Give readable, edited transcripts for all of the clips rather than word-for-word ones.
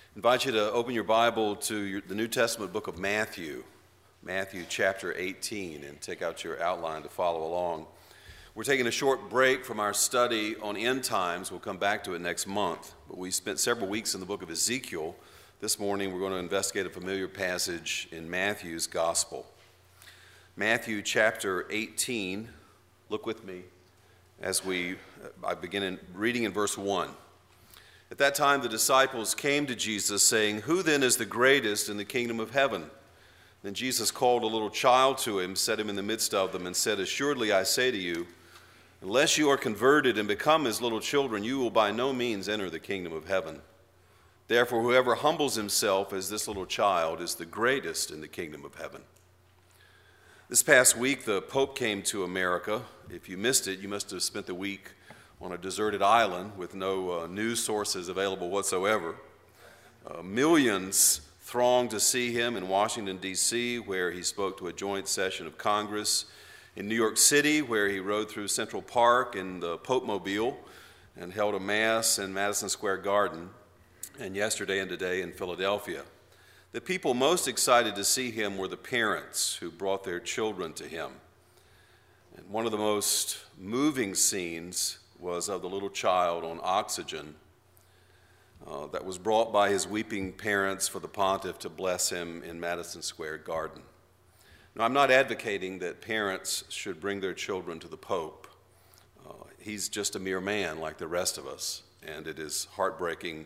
Invite you to open your Bible to the New Testament book of Matthew, Matthew chapter 18, and take out your outline to follow along. We're taking a short break from our study on end times. We'll come back to it next month, but we spent several weeks in the book of Ezekiel. This morning we're going to investigate a familiar passage in Matthew's gospel. Matthew chapter 18, look with me as I begin reading in verse 1. At that time, the disciples came to Jesus, saying, "Who then is the greatest in the kingdom of heaven?" Then Jesus called a little child to him, set him in the midst of them, and said, "Assuredly I say to you, unless you are converted and become as little children, you will by no means enter the kingdom of heaven. Therefore, whoever humbles himself as this little child is the greatest in the kingdom of heaven." This past week, the Pope came to America. If you missed it, you must have spent the week on a deserted island with no news sources available whatsoever. Millions thronged to see him in Washington, D.C., where he spoke to a joint session of Congress, in New York City, where he rode through Central Park in the Pope-mobile and held a mass in Madison Square Garden, and yesterday and today in Philadelphia. The people most excited to see him were the parents who brought their children to him. And one of the most moving scenes was of the little child on oxygen that was brought by his weeping parents for the pontiff to bless him in Madison Square Garden. Now, I'm not advocating that parents should bring their children to the Pope. He's just a mere man like the rest of us, and it is heartbreaking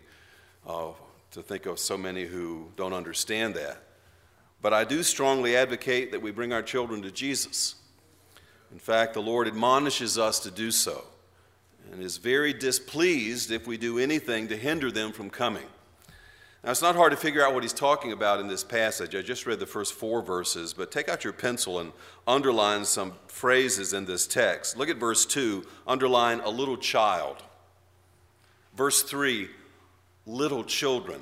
to think of so many who don't understand that. But I do strongly advocate that we bring our children to Jesus. In fact, the Lord admonishes us to do so, and is very displeased if we do anything to hinder them from coming. Now, it's not hard to figure out what he's talking about in this passage. I just read the first 4 verses, but take out your pencil and underline some phrases in this text. Look at verse 2, underline a little child. Verse 3, little children.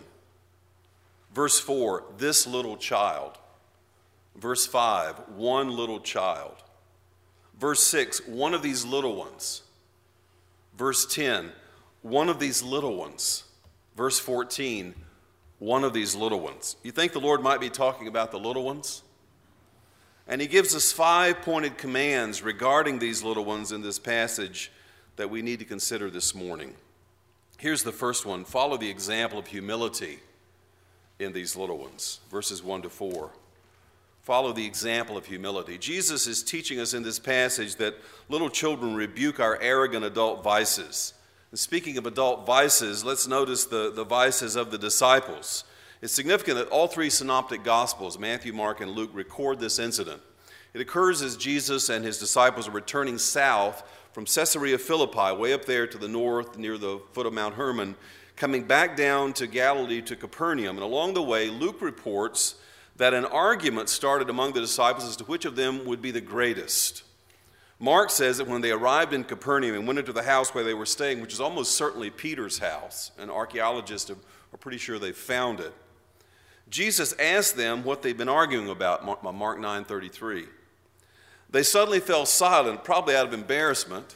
Verse 4, this little child. Verse 5, one little child. Verse 6, one of these little ones. Verse 10, one of these little ones. Verse 14, one of these little ones. You think the Lord might be talking about the little ones? And he gives us 5 pointed commands regarding these little ones in this passage that we need to consider this morning. Here's the first one: follow the example of humility in these little ones. Verses 1 to 4. Follow the example of humility. Jesus is teaching us in this passage that little children rebuke our arrogant adult vices. And speaking of adult vices, let's notice the vices of the disciples. It's significant that all 3 synoptic gospels, Matthew, Mark, and Luke, record this incident. It occurs as Jesus and his disciples are returning south from Caesarea Philippi, way up there to the north near the foot of Mount Hermon, coming back down to Galilee to Capernaum. And along the way, Luke reports that an argument started among the disciples as to which of them would be the greatest. Mark says that when they arrived in Capernaum and went into the house where they were staying, which is almost certainly Peter's house, and archaeologists are pretty sure they found it, Jesus asked them what they'd been arguing about, Mark 9:33. They suddenly fell silent, probably out of embarrassment.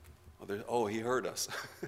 Oh, he heard us.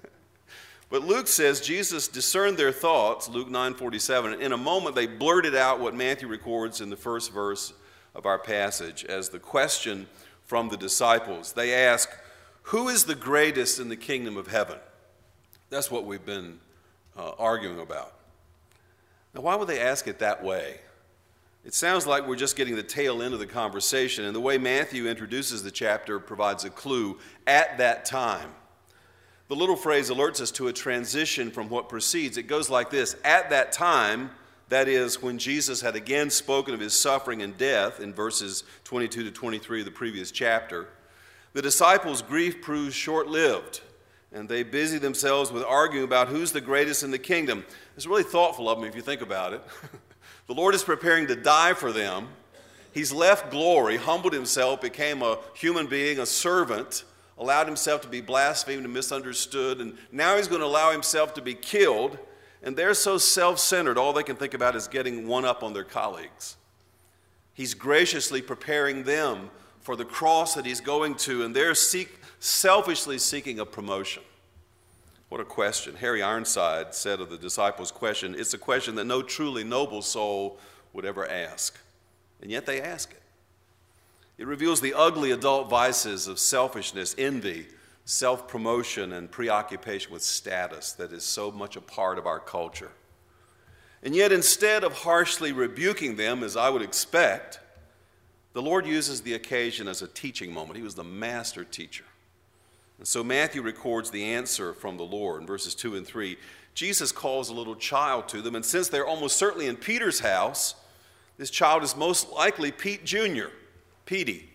But Luke says Jesus discerned their thoughts, Luke 9:47. In a moment, they blurted out what Matthew records in the first verse of our passage as the question from the disciples. They ask, "Who is the greatest in the kingdom of heaven?" That's what we've been arguing about. Now, why would they ask it that way? It sounds like we're just getting the tail end of the conversation, and the way Matthew introduces the chapter provides a clue: at that time. The little phrase alerts us to a transition from what precedes. It goes like this: at that time, that is, when Jesus had again spoken of his suffering and death in verses 22 to 23 of the previous chapter, the disciples' grief proves short-lived, and they busy themselves with arguing about who's the greatest in the kingdom. It's really thoughtful of them if you think about it. The Lord is preparing to die for them. He's left glory, humbled himself, became a human being, a servant, allowed himself to be blasphemed and misunderstood, and now he's going to allow himself to be killed, and they're so self-centered, all they can think about is getting one up on their colleagues. He's graciously preparing them for the cross that he's going to, and they're selfishly seeking a promotion. What a question. Harry Ironside said of the disciples' question, it's a question that no truly noble soul would ever ask. And yet they ask it. It reveals the ugly adult vices of selfishness, envy, self-promotion, and preoccupation with status that is so much a part of our culture. And yet, instead of harshly rebuking them, as I would expect, the Lord uses the occasion as a teaching moment. He was the master teacher. And so Matthew records the answer from the Lord in verses 2 and 3. Jesus calls a little child to them, and since they're almost certainly in Peter's house, this child is most likely Pete Jr., Petey.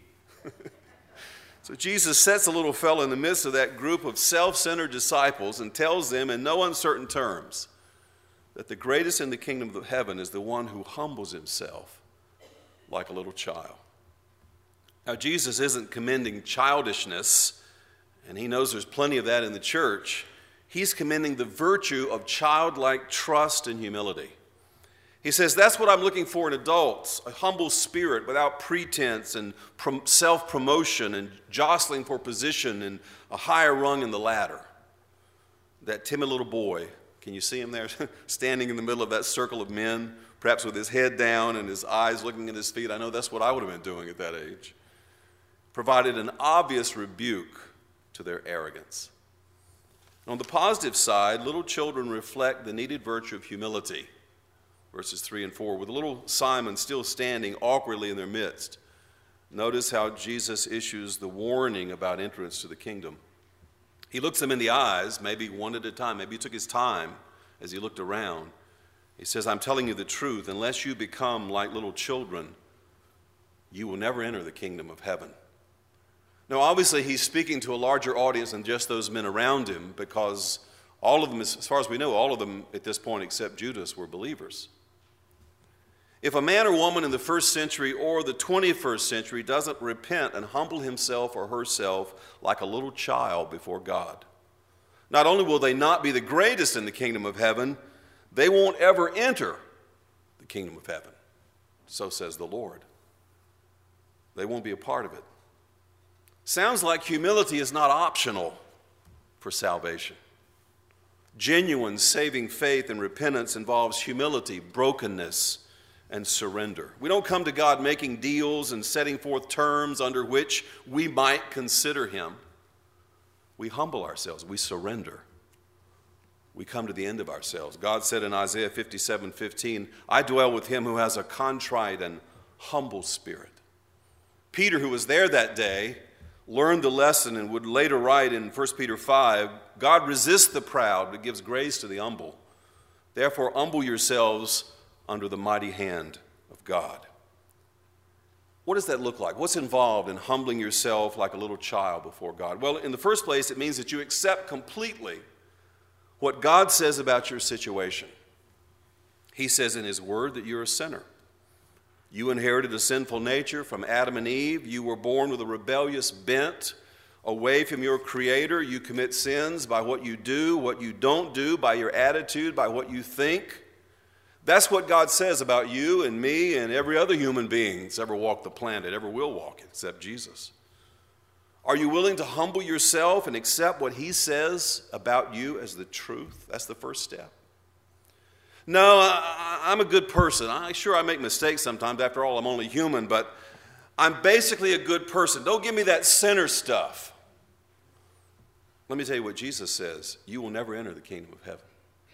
So Jesus sets a little fellow in the midst of that group of self-centered disciples and tells them in no uncertain terms that the greatest in the kingdom of heaven is the one who humbles himself like a little child. Now, Jesus isn't commending childishness, and he knows there's plenty of that in the church. He's commending the virtue of childlike trust and humility. He says, that's what I'm looking for in adults, a humble spirit without pretense and self-promotion and jostling for position and a higher rung in the ladder. That timid little boy, can you see him there, standing in the middle of that circle of men, perhaps with his head down and his eyes looking at his feet? I know that's what I would have been doing at that age. Provided an obvious rebuke to their arrogance. On the positive side, little children reflect the needed virtue of humility. Verses 3 and 4, with little Simon still standing awkwardly in their midst. Notice how Jesus issues the warning about entrance to the kingdom. He looks them in the eyes, maybe one at a time. Maybe he took his time as he looked around. He says, I'm telling you the truth, unless you become like little children, you will never enter the kingdom of heaven. Now, obviously, he's speaking to a larger audience than just those men around him, because all of them, as far as we know, all of them at this point except Judas were believers. If a man or woman in the first century or the 21st century doesn't repent and humble himself or herself like a little child before God, not only will they not be the greatest in the kingdom of heaven, they won't ever enter the kingdom of heaven. So says the Lord. They won't be a part of it. Sounds like humility is not optional for salvation. Genuine saving faith and repentance involves humility, brokenness, and surrender. We don't come to God making deals and setting forth terms under which we might consider him. We humble ourselves. We surrender. We come to the end of ourselves. God said in Isaiah 57:15, I dwell with him who has a contrite and humble spirit. Peter, who was there that day, learned the lesson and would later write in 1 Peter 5, God resists the proud but gives grace to the humble. Therefore, humble yourselves under the mighty hand of God. What does that look like? What's involved in humbling yourself like a little child before God? Well, in the first place, it means that you accept completely what God says about your situation. He says in his word that you're a sinner. You inherited a sinful nature from Adam and Eve. You were born with a rebellious bent away from your Creator. You commit sins by what you do, what you don't do, by your attitude, by what you think. That's what God says about you and me and every other human being that's ever walked the planet, ever will walk it, except Jesus. Are you willing to humble yourself and accept what he says about you as the truth? That's the first step. No, I'm a good person. Sure, I make mistakes sometimes. After all, I'm only human, but I'm basically a good person. Don't give me that sinner stuff. Let me tell you what Jesus says. You will never enter the kingdom of heaven.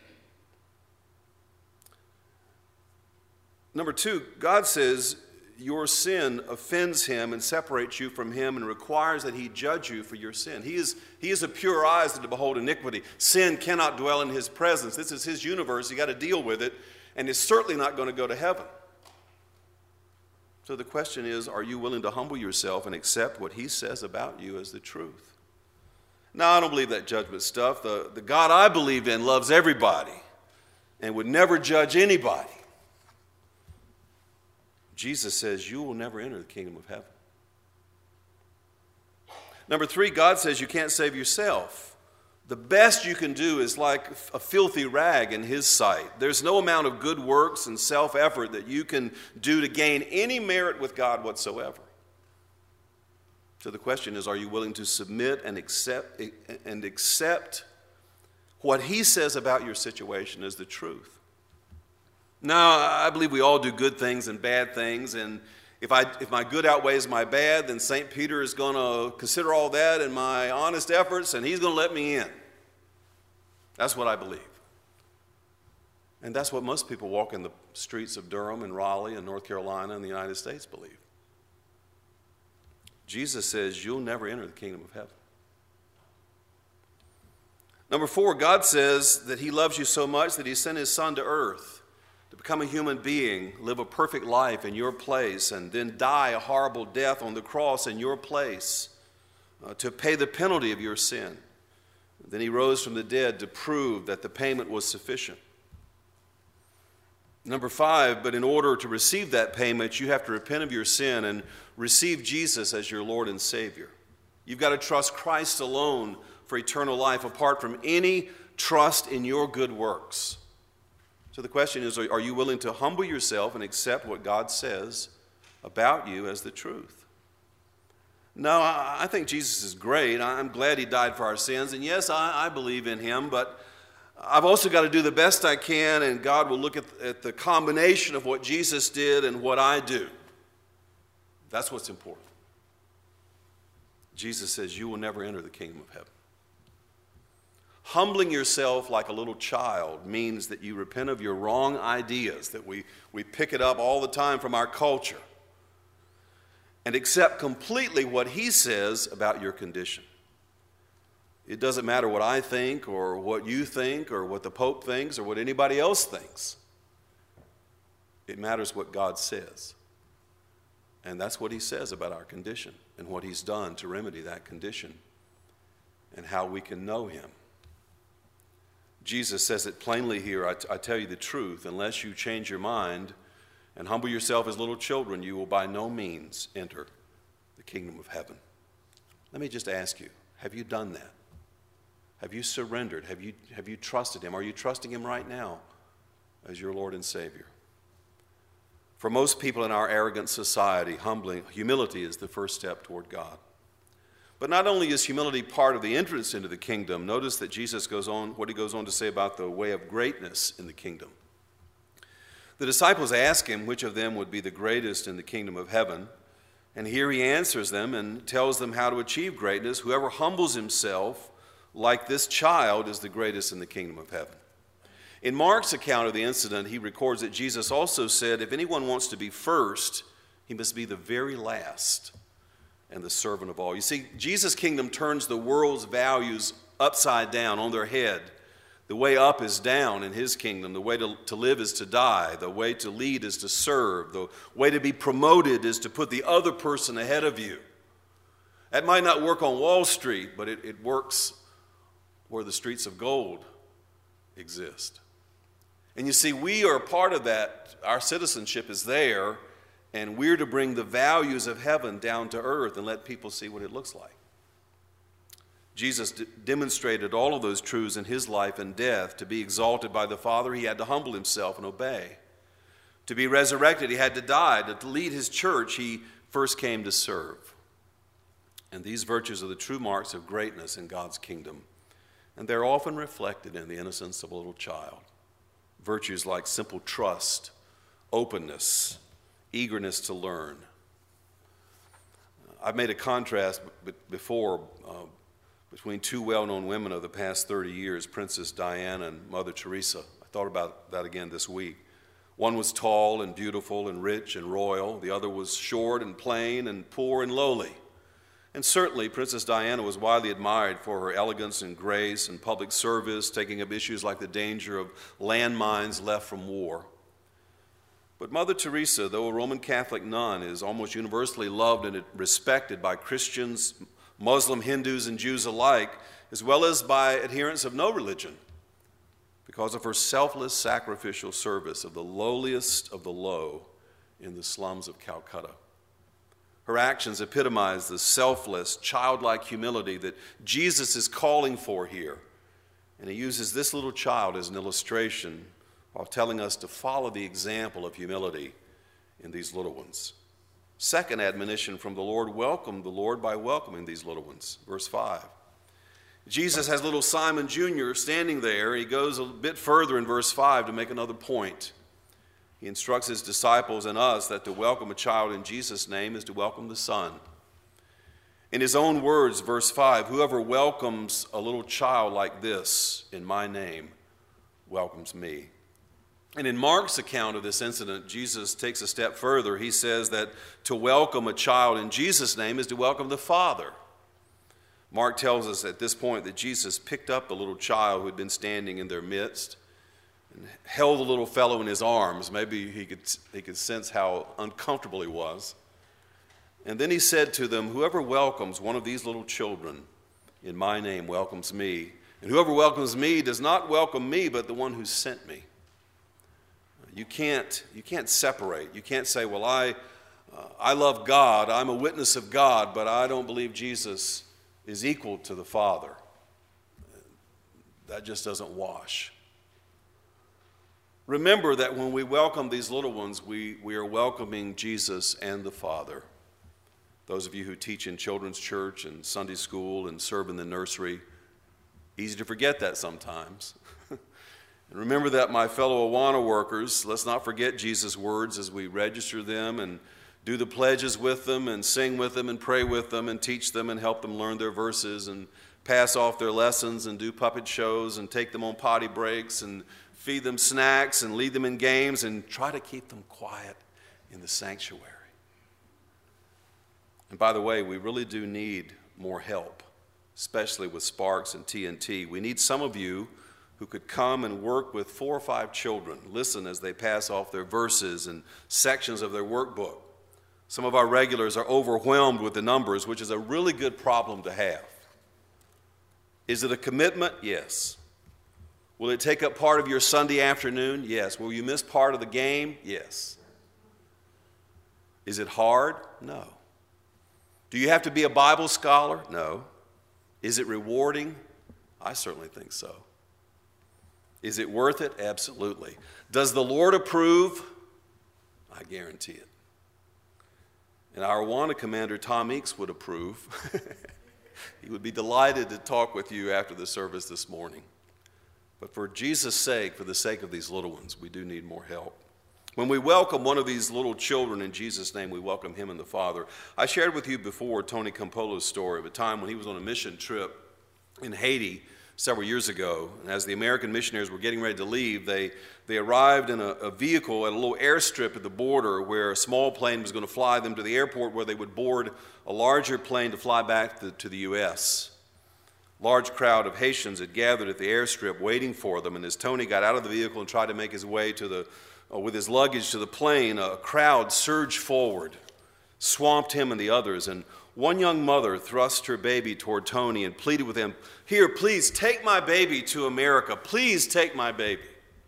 Number two, God says your sin offends him and separates you from him and requires that he judge you for your sin. He is a pure eyes to behold iniquity. Sin cannot dwell in his presence. This is his universe. You got to deal with it, and it's certainly not going to go to heaven. So the question is, are you willing to humble yourself and accept what he says about you as the truth? No, I don't believe that judgment stuff. The God I believe in loves everybody and would never judge anybody. Jesus says you will never enter the kingdom of heaven. Number three, God says you can't save yourself. The best you can do is like a filthy rag in his sight. There's no amount of good works and self-effort that you can do to gain any merit with God whatsoever. So the question is, are you willing to submit and accept what he says about your situation is the truth. Now, I believe we all do good things and bad things, and if my good outweighs my bad, then St. Peter is going to consider all that in my honest efforts, and he's going to let me in. That's what I believe. And that's what most people walking the streets of Durham and Raleigh and North Carolina and the United States believe. Jesus says you'll never enter the kingdom of heaven. Number 4, God says that he loves you so much that he sent his son to earth to become a human being, live a perfect life in your place, and then die a horrible death on the cross in your place to pay the penalty of your sin. Then he rose from the dead to prove that the payment was sufficient. Number 5, but in order to receive that payment, you have to repent of your sin and receive Jesus as your Lord and Savior. You've got to trust Christ alone for eternal life, apart from any trust in your good works. So the question is, are you willing to humble yourself and accept what God says about you as the truth? No, I think Jesus is great. I'm glad he died for our sins. And yes, I believe in him, but I've also got to do the best I can, and God will look at the combination of what Jesus did and what I do. That's what's important. Jesus says you will never enter the kingdom of heaven. Humbling yourself like a little child means that you repent of your wrong ideas, that we pick it up all the time from our culture, and accept completely what he says about your condition. It doesn't matter what I think or what you think or what the Pope thinks or what anybody else thinks. It matters what God says. And that's what he says about our condition and what he's done to remedy that condition and how we can know him. Jesus says it plainly here, I tell you the truth, unless you change your mind and humble yourself as little children, you will by no means enter the kingdom of heaven. Let me just ask you, have you done that? Have you surrendered? Have you trusted him? Are you trusting him right now as your Lord and Savior? For most people in our arrogant society, humility is the first step toward God. But not only is humility part of the entrance into the kingdom, notice that Jesus goes on, what he goes on to say about the way of greatness in the kingdom. The disciples ask him which of them would be the greatest in the kingdom of heaven. And here he answers them and tells them how to achieve greatness. Whoever humbles himself like this child is the greatest in the kingdom of heaven. In Mark's account of the incident, he records that Jesus also said, if anyone wants to be first, he must be the very last and the servant of all. You see, Jesus' kingdom turns the world's values upside down on their head. The way up is down in his kingdom. The way to live is to die. The way to lead is to serve. The way to be promoted is to put the other person ahead of you. That might not work on Wall Street, but it works where the streets of gold exist. And you see, we are a part of that. Our citizenship is there, and we're to bring the values of heaven down to earth and let people see what it looks like. Jesus demonstrated all of those truths in his life and death. To be exalted by the Father, he had to humble himself and obey. To be resurrected, he had to die. To lead his church, he first came to serve. And these virtues are the true marks of greatness in God's kingdom. And they're often reflected in the innocence of a little child. Virtues like simple trust, openness, eagerness to learn. I've made a contrast before between two well-known women of the past 30 years, Princess Diana and Mother Teresa. I thought about that again this week. One was tall and beautiful and rich and royal. The other was short and plain and poor and lowly. And certainly, Princess Diana was widely admired for her elegance and grace and public service, taking up issues like the danger of landmines left from war. But Mother Teresa, though a Roman Catholic nun, is almost universally loved and respected by Christians, Muslim, Hindus, and Jews alike, as well as by adherents of no religion, because of her selfless sacrificial service of the lowliest of the low in the slums of Calcutta. Her actions epitomize the selfless, childlike humility that Jesus is calling for here. And he uses this little child as an illustration while telling us to follow the example of humility in these little ones. Second admonition from the Lord, welcome the Lord by welcoming these little ones. Verse 5. Jesus has little Simon Jr. standing there. He goes a bit further in verse 5 to make another point. He instructs his disciples and us that to welcome a child in Jesus' name is to welcome the Son. In his own words, verse 5, whoever welcomes a little child like this in my name welcomes me. And in Mark's account of this incident, Jesus takes a step further. He says that to welcome a child in Jesus' name is to welcome the Father. Mark tells us at this point that Jesus picked up the little child who had been standing in their midst and held the little fellow in his arms. Maybe he could sense how uncomfortable he was. And then he said to them, whoever welcomes one of these little children in my name welcomes me. And whoever welcomes me does not welcome me, but the one who sent me. You can't separate. You can't say, well, I love God. I'm a witness of God, but I don't believe Jesus is equal to the Father. That just doesn't wash. Remember that when we welcome these little ones, we are welcoming Jesus and the Father. Those of you who teach in children's church and Sunday school and serve in the nursery, easy to forget that sometimes. And remember that, my fellow Awana workers, let's not forget Jesus' words as we register them and do the pledges with them and sing with them and pray with them and teach them and help them learn their verses and pass off their lessons and do puppet shows and take them on potty breaks and feed them snacks and lead them in games and try to keep them quiet in the sanctuary. And by the way, we really do need more help, especially with Sparks and TNT. We need some of you who could come and work with 4 or 5 children, listen as they pass off their verses and sections of their workbook. Some of our regulars are overwhelmed with the numbers, which is a really good problem to have. Is it a commitment? Yes. Will it take up part of your Sunday afternoon? Yes. Will you miss part of the game? Yes. Is it hard? No. Do you have to be a Bible scholar? No. Is it rewarding? I certainly think so. Is it worth it? Absolutely. Does the Lord approve? I guarantee it. And our Awana commander, Tom Eakes, would approve. He would be delighted to talk with you after the service this morning. But for Jesus' sake, for the sake of these little ones, we do need more help. When we welcome one of these little children in Jesus' name, we welcome him and the Father. I shared with you before Tony Campolo's story of a time when he was on a mission trip in Haiti several years ago. And as the American missionaries were getting ready to leave, they arrived in a vehicle at a little airstrip at the border where a small plane was going to fly them to the airport where they would board a larger plane to fly back to the U.S. Large crowd of Haitians had gathered at the airstrip waiting for them, and as Tony got out of the vehicle and tried to make his way with his luggage to the plane, a crowd surged forward, swamped him and the others, and one young mother thrust her baby toward Tony and pleaded with him, "Here, please take my baby to America. Please take my baby."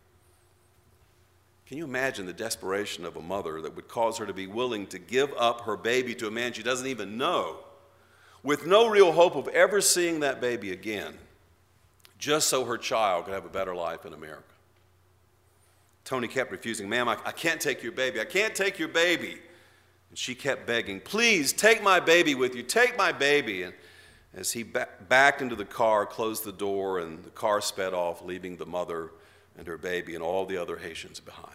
Can you imagine the desperation of a mother that would cause her to be willing to give up her baby to a man she doesn't even know, with no real hope of ever seeing that baby again, just so her child could have a better life in America? Tony kept refusing. "Ma'am, I can't take your baby. I can't take your baby." And she kept begging, "Please take my baby with you. Take my baby." And as he backed into the car, closed the door, and the car sped off, leaving the mother and her baby and all the other Haitians behind.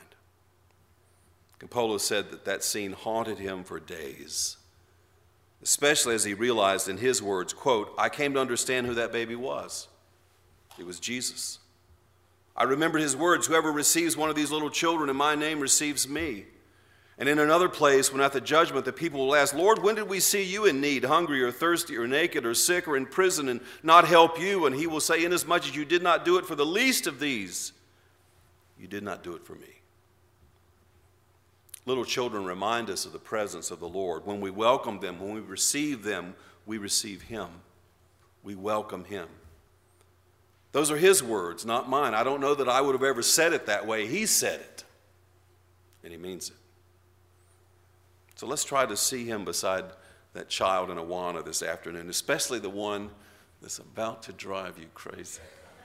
Campolo said that scene haunted him for days, especially as he realized in his words, quote, "I came to understand who that baby was. It was Jesus. I remembered his words, whoever receives one of these little children in my name receives me." And in another place, when at the judgment the people will ask, "Lord, when did we see you in need, hungry or thirsty or naked or sick or in prison and not help you?" And he will say, "Inasmuch as you did not do it for the least of these, you did not do it for me." Little children remind us of the presence of the Lord. When we welcome them, when we receive them, we receive him. We welcome him. Those are his words, not mine. I don't know that I would have ever said it that way. He said it, and he means it. So let's try to see him beside that child in Awana this afternoon, especially the one that's about to drive you crazy.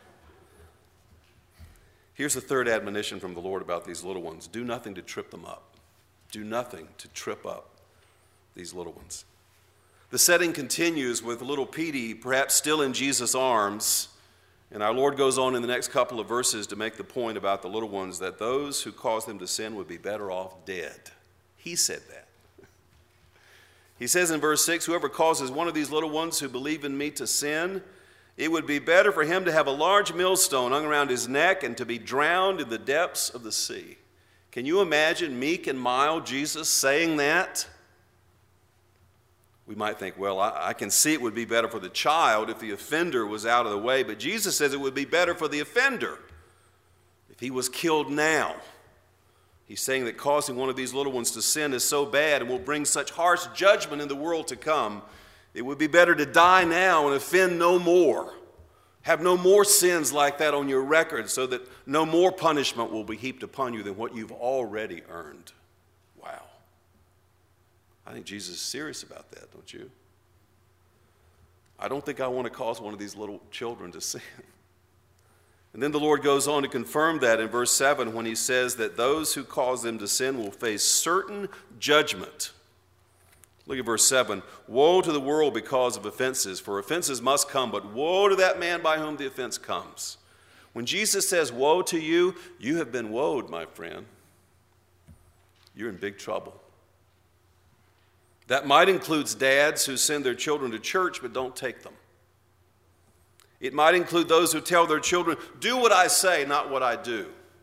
Here's the third admonition from the Lord about these little ones. Do nothing to trip them up. Do nothing to trip up these little ones. The setting continues with little Petey perhaps still in Jesus' arms, and our Lord goes on in the next couple of verses to make the point about the little ones that those who cause them to sin would be better off dead. He said that. He says in verse 6, whoever causes one of these little ones who believe in me to sin, it would be better for him to have a large millstone hung around his neck and to be drowned in the depths of the sea. Can you imagine meek and mild Jesus saying that? We might think, well, I can see it would be better for the child if the offender was out of the way, but Jesus says it would be better for the offender if he was killed now. He's saying that causing one of these little ones to sin is so bad and will bring such harsh judgment in the world to come. It would be better to die now and offend no more. Have no more sins like that on your record so that no more punishment will be heaped upon you than what you've already earned. Wow. I think Jesus is serious about that, don't you? I don't think I want to cause one of these little children to sin. And then the Lord goes on to confirm that in verse 7 when he says that those who cause them to sin will face certain judgment. Look at verse 7. Woe to the world because of offenses, for offenses must come, but woe to that man by whom the offense comes. When Jesus says woe to you, you have been woed, my friend. You're in big trouble. That might include dads who send their children to church but don't take them. It might include those who tell their children, do what I say, not what I do.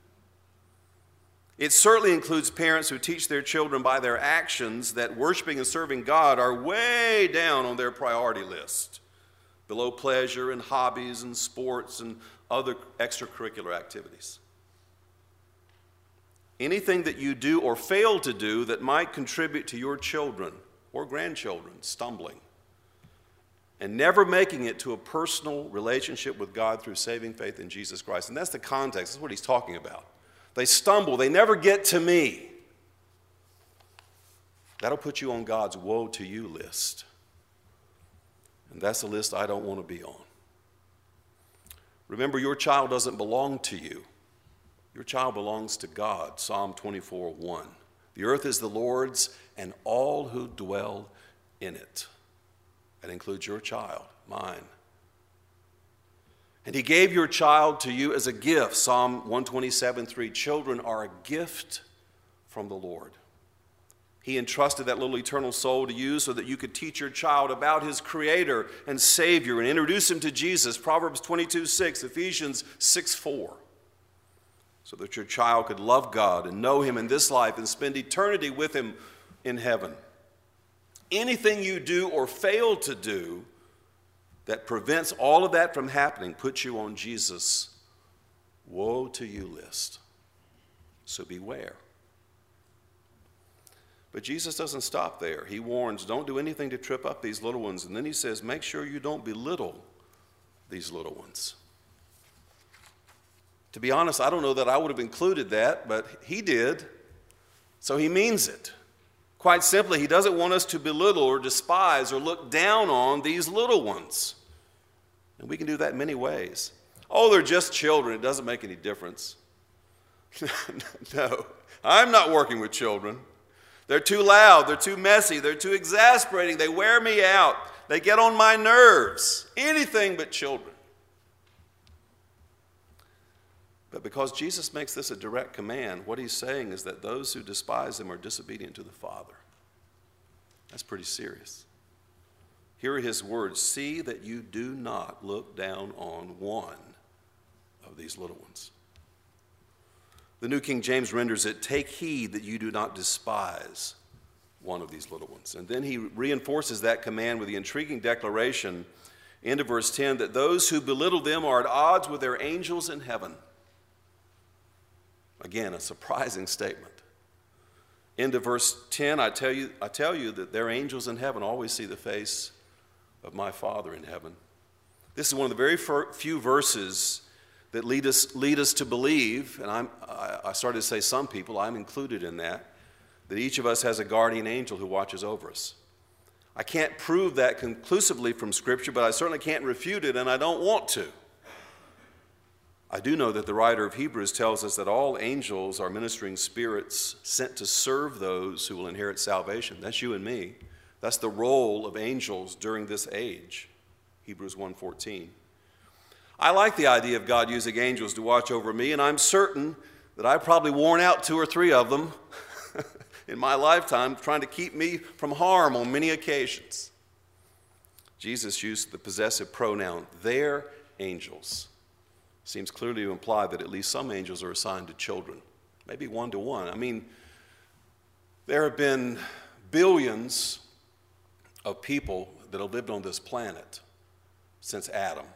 It certainly includes parents who teach their children by their actions that worshiping and serving God are way down on their priority list, below pleasure and hobbies and sports and other extracurricular activities. Anything that you do or fail to do that might contribute to your children or grandchildren stumbling and never making it to a personal relationship with God through saving faith in Jesus Christ. And that's the context. That's what he's talking about. They stumble. They never get to me. That'll put you on God's woe to you list. And that's a list I don't want to be on. Remember, your child doesn't belong to you. Your child belongs to God. Psalm 24:1. The earth is the Lord's and all who dwell in it. That includes your child, mine. And he gave your child to you as a gift. Psalm 127:3. Children are a gift from the Lord. He entrusted that little eternal soul to you so that you could teach your child about his Creator and Savior and introduce him to Jesus. Proverbs 22:6, Ephesians 6:4. So that your child could love God and know him in this life and spend eternity with him in heaven. Anything you do or fail to do that prevents all of that from happening puts you on Jesus' woe to you list. So beware. But Jesus doesn't stop there. He warns, don't do anything to trip up these little ones. And then he says, make sure you don't belittle these little ones. To be honest, I don't know that I would have included that, but he did. So he means it. Quite simply, he doesn't want us to belittle or despise or look down on these little ones. And we can do that in many ways. Oh, they're just children. It doesn't make any difference. No, I'm not working with children. They're too loud. They're too messy. They're too exasperating. They wear me out. They get on my nerves. Anything but children. But because Jesus makes this a direct command, what he's saying is that those who despise him are disobedient to the Father. That's pretty serious. Here are his words. See that you do not look down on one of these little ones. The New King James renders it, take heed that you do not despise one of these little ones. And then he reinforces that command with the intriguing declaration, into verse 10, that those who belittle them are at odds with their angels in heaven. Again, a surprising statement. Into verse 10, I tell you that their angels in heaven always see the face of my Father in heaven. This is one of the very few verses that lead us to believe, and I started to say some people, I'm included in that each of us has a guardian angel who watches over us. I can't prove that conclusively from Scripture, but I certainly can't refute it, and I don't want to. I do know that the writer of Hebrews tells us that all angels are ministering spirits sent to serve those who will inherit salvation. That's you and me. That's the role of angels during this age, Hebrews 1:14. I like the idea of God using angels to watch over me, and I'm certain that I've probably worn out 2 or 3 of them in my lifetime trying to keep me from harm on many occasions. Jesus used the possessive pronoun, their angels. Seems clearly to imply that at least some angels are assigned to children, maybe 1 to 1. I mean, there have been billions of people that have lived on this planet since Adam.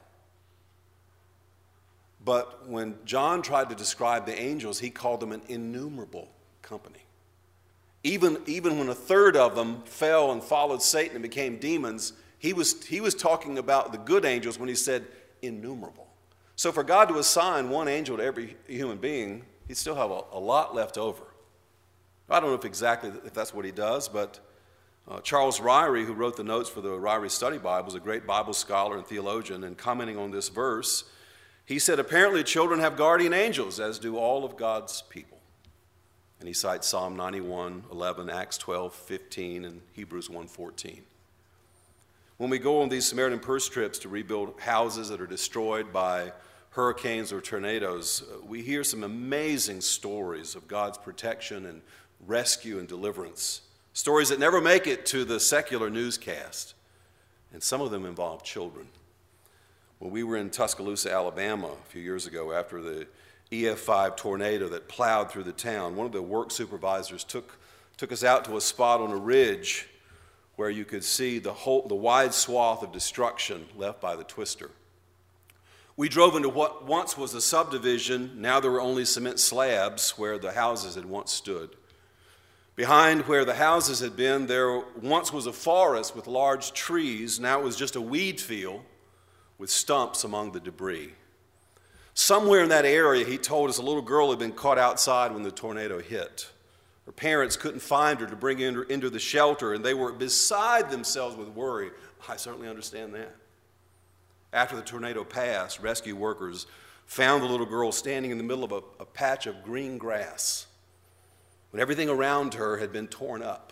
But when John tried to describe the angels, he called them an innumerable company. Even when a third of them fell and followed Satan and became demons, he was talking about the good angels when he said innumerable. So for God to assign 1 angel to every human being, he'd still have a lot left over. I don't know if that's what he does, but Charles Ryrie, who wrote the notes for the Ryrie Study Bible, is a great Bible scholar and theologian, and commenting on this verse, he said, apparently children have guardian angels, as do all of God's people. And he cites Psalm 91:11, Acts 12:15, and Hebrews 1:14. When we go on these Samaritan Purse trips to rebuild houses that are destroyed by hurricanes or tornadoes, we hear some amazing stories of God's protection and rescue and deliverance. Stories that never make it to the secular newscast. And some of them involve children. When we were in Tuscaloosa, Alabama a few years ago after the EF5 tornado that plowed through the town, one of the work supervisors took us out to a spot on a ridge where you could see the wide swath of destruction left by the twister. We drove into what once was a subdivision. Now there were only cement slabs where the houses had once stood. Behind where the houses had been, there once was a forest with large trees. Now it was just a weed field with stumps among the debris. Somewhere in that area, he told us, a little girl had been caught outside when the tornado hit. Her parents couldn't find her to bring her into the shelter, and they were beside themselves with worry. I certainly understand that. After the tornado passed, rescue workers found the little girl standing in the middle of a patch of green grass when everything around her had been torn up.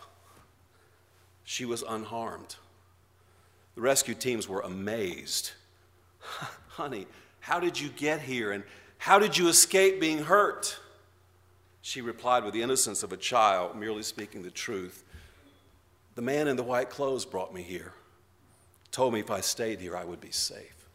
She was unharmed. The rescue teams were amazed. Honey, how did you get here, and how did you escape being hurt? She replied with the innocence of a child, merely speaking the truth. The man in the white clothes brought me here. Told me if I stayed here, I would be safe.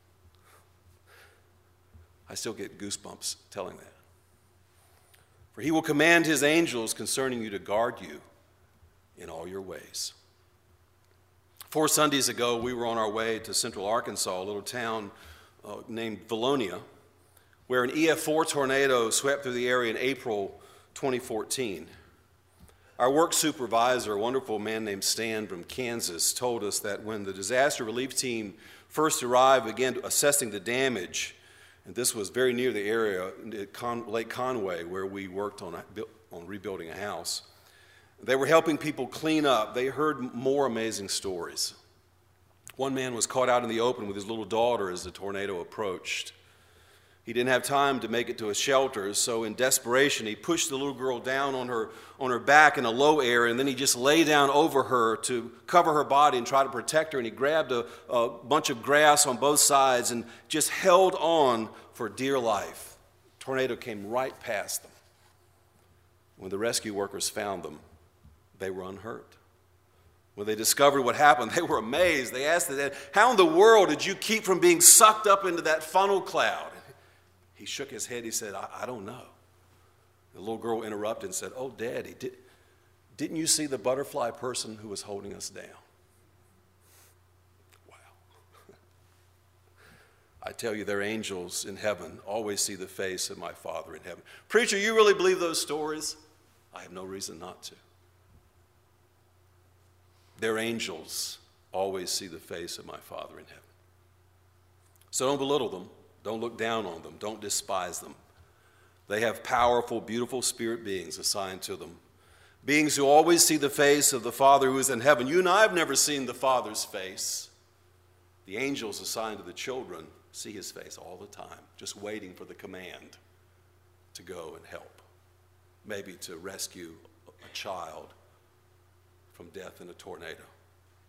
I still get goosebumps telling that. For he will command his angels concerning you to guard you in all your ways. 4 Sundays ago, we were on our way to Central Arkansas, a little town named Vilonia, where an EF4 tornado swept through the area in April 2014. Our work supervisor, a wonderful man named Stan from Kansas, told us that when the disaster relief team first arrived, began assessing the damage, and this was very near the area at Lake Conway where we worked on rebuilding a house. They were helping people clean up. They heard more amazing stories. One man was caught out in the open with his little daughter as the tornado approached. He didn't have time to make it to a shelter, so in desperation, he pushed the little girl down on her back in a low area, and then he just lay down over her to cover her body and try to protect her, and he grabbed a bunch of grass on both sides and just held on for dear life. The tornado came right past them. When the rescue workers found them, they were unhurt. When they discovered what happened, they were amazed. They asked the dad, how in the world did you keep from being sucked up into that funnel cloud? He shook his head. He said, I don't know. The little girl interrupted and said, oh, Daddy, didn't you see the butterfly person who was holding us down? Wow. I tell you, their angels in heaven always see the face of my Father in heaven. Preacher, you really believe those stories? I have no reason not to. Their angels always see the face of my Father in heaven. So don't belittle them. Don't look down on them. Don't despise them. They have powerful, beautiful spirit beings assigned to them. Beings who always see the face of the Father who is in heaven. You and I have never seen the Father's face. The angels assigned to the children see his face all the time, just waiting for the command to go and help. Maybe to rescue a child from death in a tornado.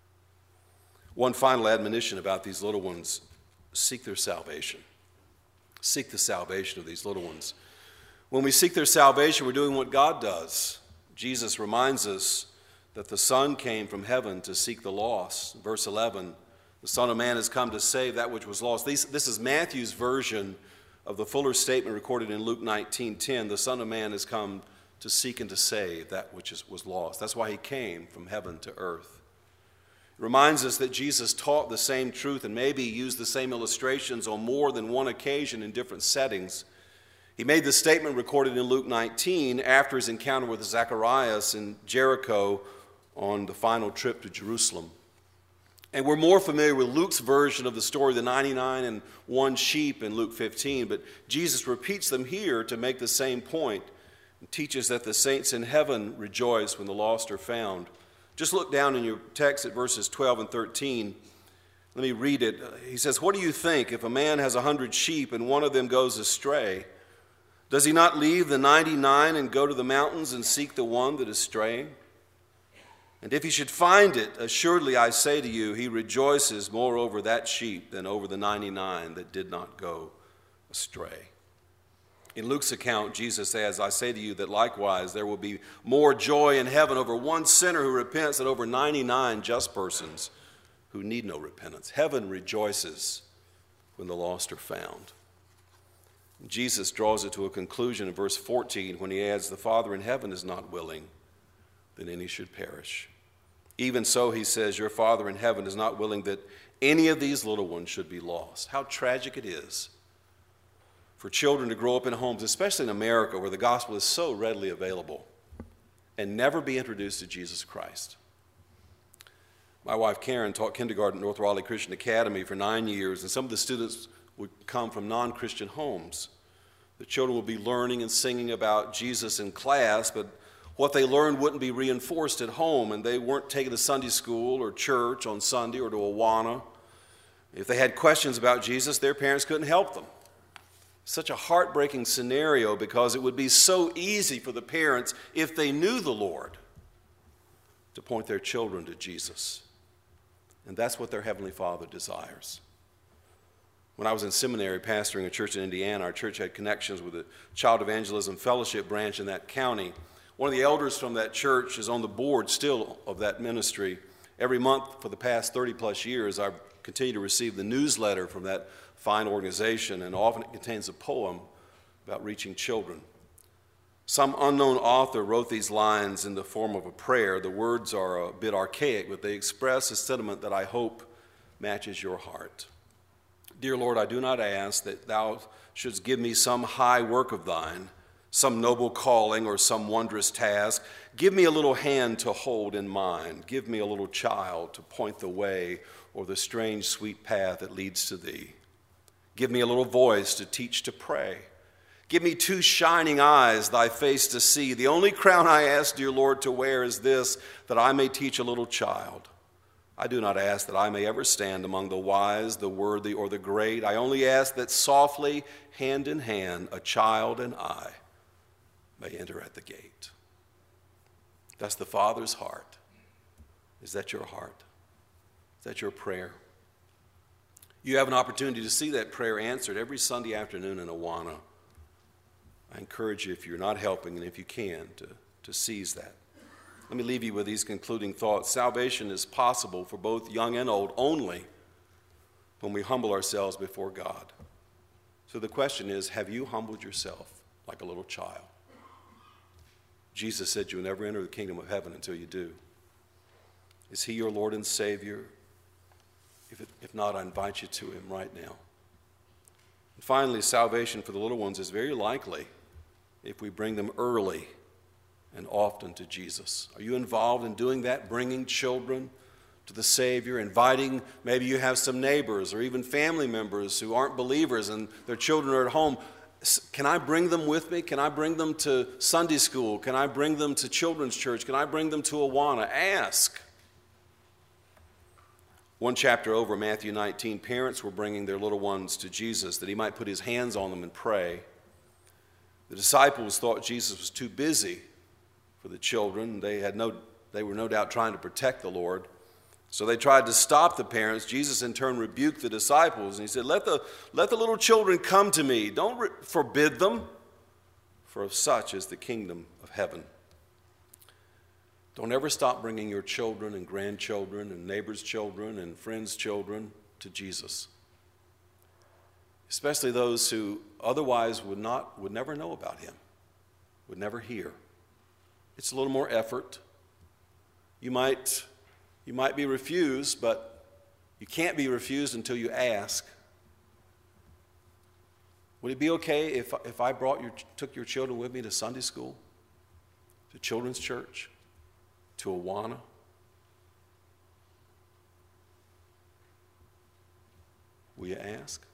One final admonition about these little ones: seek their salvation. Seek the salvation of these little ones. When we seek their salvation, we're doing what God does. Jesus reminds us that the Son came from heaven to seek the lost. Verse 11, the Son of Man has come to save that which was lost. This is Matthew's version of the fuller statement recorded in Luke 19:10. The Son of Man has come to seek and to save that which was lost. That's why he came from heaven to earth. It reminds us that Jesus taught the same truth and maybe used the same illustrations on more than one occasion in different settings. He made the statement recorded in Luke 19 after his encounter with Zacharias in Jericho on the final trip to Jerusalem. And we're more familiar with Luke's version of the story, the 99 and 1 sheep in Luke 15, but Jesus repeats them here to make the same point and teaches that the saints in heaven rejoice when the lost are found. Just look down in your text at verses 12 and 13. Let me read it. He says, "What do you think if a man has 100 sheep and one of them goes astray? Does he not leave the 99 and go to the mountains and seek the one that is straying? And if he should find it, assuredly I say to you, he rejoices more over that sheep than over the 99 that did not go astray." In Luke's account, Jesus says, "I say to you that likewise there will be more joy in heaven over one sinner who repents than over 99 just persons who need no repentance." Heaven rejoices when the lost are found. Jesus draws it to a conclusion in verse 14 when he adds, "The Father in heaven is not willing that any should perish. Even so," he says, "your Father in heaven is not willing that any of these little ones should be lost." How tragic it is for children to grow up in homes, especially in America, where the gospel is so readily available, and never be introduced to Jesus Christ. My wife Karen taught kindergarten at North Raleigh Christian Academy for 9 years, and some of the students would come from non-Christian homes. The children would be learning and singing about Jesus in class, but what they learned wouldn't be reinforced at home, and they weren't taken to Sunday school or church on Sunday or to Awana. If they had questions about Jesus, their parents couldn't help them. Such a heartbreaking scenario, because it would be so easy for the parents, if they knew the Lord, to point their children to Jesus. And that's what their Heavenly Father desires. When I was in seminary pastoring a church in Indiana, our church had connections with the Child Evangelism Fellowship branch in that county. One of the elders from that church is on the board still of that ministry. Every month for the past 30 plus years, I've continued to receive the newsletter from that fine organization, and often it contains a poem about reaching children. Some unknown author wrote these lines in the form of a prayer. The words are a bit archaic, but they express a sentiment that I hope matches your heart. "Dear Lord, I do not ask that thou shouldst give me some high work of thine, some noble calling or some wondrous task. Give me a little hand to hold in mine. Give me a little child to point the way or the strange sweet path that leads to thee. Give me a little voice to teach to pray. Give me 2 shining eyes, thy face to see. The only crown I ask, dear Lord, to wear is this, that I may teach a little child. I do not ask that I may ever stand among the wise, the worthy, or the great. I only ask that softly, hand in hand, a child and I may enter at the gate." That's the Father's heart. Is that your heart? Is that your prayer? You have an opportunity to see that prayer answered every Sunday afternoon in Awana. I encourage you, if you're not helping and if you can, to seize that. Let me leave you with these concluding thoughts. Salvation is possible for both young and old only when we humble ourselves before God. So the question is, have you humbled yourself like a little child? Jesus said you will never enter the kingdom of heaven until you do. Is he your Lord and Savior? If not, I invite you to him right now. And finally, salvation for the little ones is very likely if we bring them early and often to Jesus. Are you involved in doing that, bringing children to the Savior, inviting, maybe you have some neighbors or even family members who aren't believers and their children are at home. Can I bring them with me? Can I bring them to Sunday school? Can I bring them to children's church? Can I bring them to Awana? Ask. One chapter over, Matthew 19, parents were bringing their little ones to Jesus that he might put his hands on them and pray. The disciples thought Jesus was too busy for the children. They were no doubt trying to protect the Lord. So they tried to stop the parents. Jesus in turn rebuked the disciples, and he said, let the little children come to me. Don't forbid them, for of such is the kingdom of heaven. Don't ever stop bringing your children and grandchildren and neighbors' children and friends' children to Jesus, especially those who otherwise would never know about him, would never hear. It's a little more effort. You might be refused, but you can't be refused until you ask. Would it be okay if I took your children with me to Sunday school, to children's church, to Awana? Will you ask?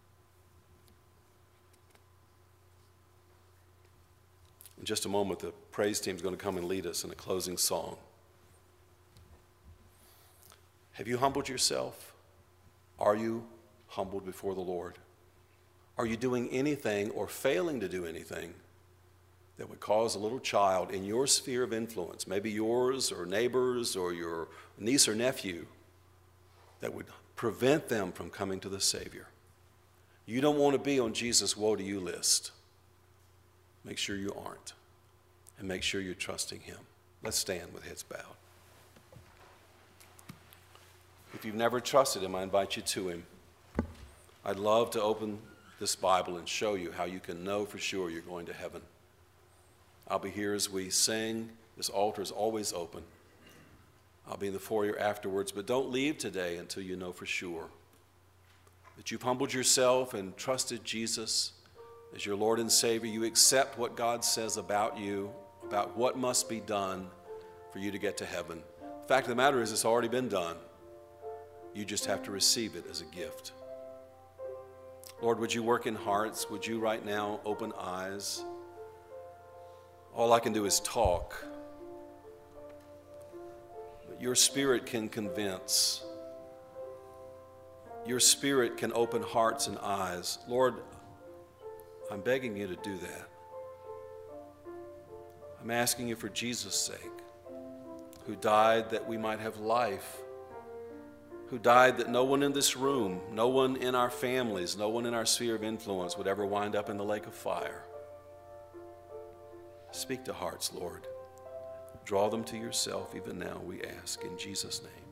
In just a moment, the praise team is going to come and lead us in a closing song. Have you humbled yourself? Are you humbled before the Lord? Are you doing anything or failing to do anything that would cause a little child in your sphere of influence, maybe yours or neighbors or your niece or nephew, that would prevent them from coming to the Savior? You don't want to be on Jesus' woe to you list. Make sure you aren't, and make sure you're trusting him. Let's stand with heads bowed. If you've never trusted him, I invite you to him. I'd love to open this Bible and show you how you can know for sure you're going to heaven. I'll be here as we sing. This altar is always open. I'll be in the foyer afterwards, but don't leave today until you know for sure that you've humbled yourself and trusted Jesus as your Lord and Savior. You accept what God says about you, about what must be done for you to get to heaven. The fact of the matter is, it's already been done. You just have to receive it as a gift. Lord, would you work in hearts? Would you right now open eyes? All I can do is talk. But your Spirit can convince. Your Spirit can open hearts and eyes. Lord, I'm begging you to do that. I'm asking you for Jesus' sake, who died that we might have life, who died that no one in this room, no one in our families, no one in our sphere of influence would ever wind up in the lake of fire. Speak to hearts, Lord. Draw them to yourself even now, we ask in Jesus' name.